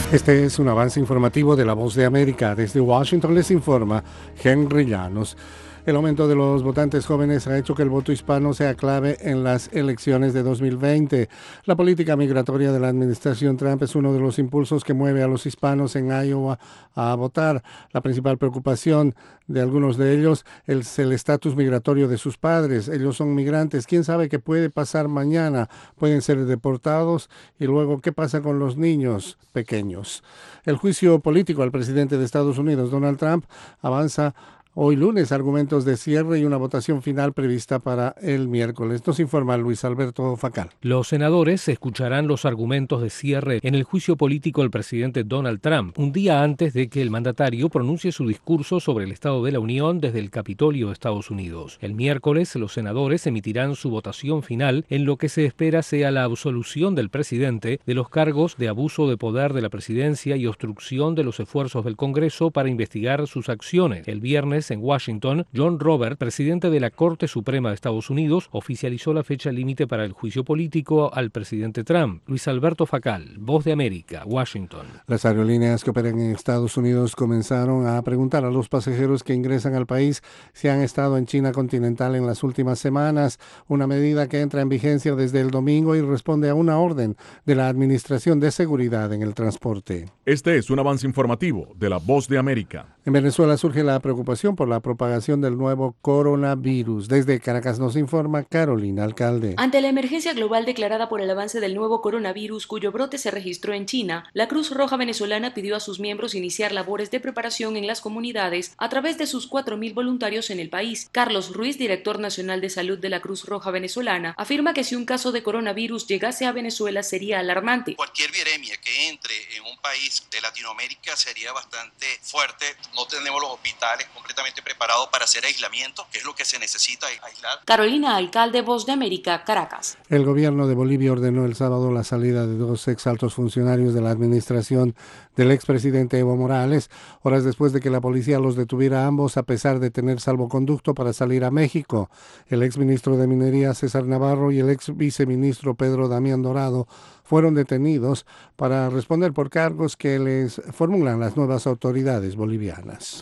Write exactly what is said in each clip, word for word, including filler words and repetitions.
Este es un avance informativo de La Voz de América. Desde Washington les informa Henry Llanos. El aumento de los votantes jóvenes ha hecho que el voto hispano sea clave en las elecciones de dos mil veinte. La política migratoria de la administración Trump es uno de los impulsos que mueve a los hispanos en Iowa a votar. La principal preocupación de algunos de ellos es el estatus migratorio de sus padres. Ellos son migrantes. ¿Quién sabe qué puede pasar mañana? Pueden ser deportados y luego, ¿qué pasa con los niños pequeños? El juicio político al presidente de Estados Unidos, Donald Trump, avanza hoy lunes, argumentos de cierre y una votación final prevista para el miércoles. Nos informa Luis Alberto Facal. Los senadores escucharán los argumentos de cierre en el juicio político al presidente Donald Trump, un día antes de que el mandatario pronuncie su discurso sobre el Estado de la Unión desde el Capitolio de Estados Unidos. El miércoles, los senadores emitirán su votación final en lo que se espera sea la absolución del presidente de los cargos de abuso de poder de la presidencia y obstrucción de los esfuerzos del Congreso para investigar sus acciones. El viernes, en Washington, John Roberts, presidente de la Corte Suprema de Estados Unidos, oficializó la fecha límite para el juicio político al presidente Trump. Luis Alberto Facal, Voz de América, Washington. Las aerolíneas que operan en Estados Unidos comenzaron a preguntar a los pasajeros que ingresan al país si han estado en China continental en las últimas semanas, una medida que entra en vigencia desde el domingo y responde a una orden de la Administración de Seguridad en el Transporte. Este es un avance informativo de La Voz de América. En Venezuela surge la preocupación por la propagación del nuevo coronavirus. Desde Caracas nos informa Carolina Alcalde. Ante la emergencia global declarada por el avance del nuevo coronavirus, cuyo brote se registró en China, la Cruz Roja venezolana pidió a sus miembros iniciar labores de preparación en las comunidades a través de sus cuatro mil voluntarios en el país. Carlos Ruiz, director nacional de salud de la Cruz Roja venezolana, afirma que si un caso de coronavirus llegase a Venezuela sería alarmante. Cualquier viremia que entre en un país de Latinoamérica sería bastante fuerte. No tenemos los hospitales completamente preparados para hacer aislamiento, que es lo que se necesita aislar. Carolina Alcalde, Voz de América, Caracas. El gobierno de Bolivia ordenó el sábado la salida de dos exaltos funcionarios de la administración del expresidente Evo Morales, horas después de que la policía los detuviera a ambos a pesar de tener salvoconducto para salir a México. El exministro de Minería César Navarro y el ex viceministro Pedro Damián Dorado fueron detenidos para responder por cargos que les formulan las nuevas autoridades bolivianas.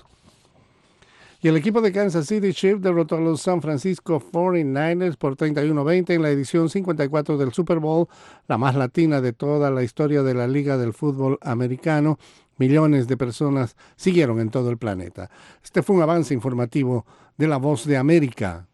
Y el equipo de Kansas City Chiefs derrotó a los San Francisco cuarenta y nueve ers por treinta y uno a veinte en la edición cincuenta y cuatro del Super Bowl, la más latina de toda la historia de la Liga del Fútbol Americano. Millones de personas siguieron en todo el planeta. Este fue un avance informativo de La Voz de América.